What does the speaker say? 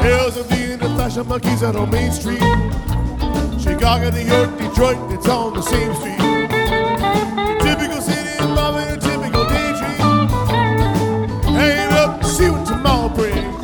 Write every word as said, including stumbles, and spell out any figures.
Tales of the the fashion monkeys out on Main Street. Chicago, New York, Detroit, it's on the same street. Typical city involving a typical daydream. Hang up, see what tomorrow brings.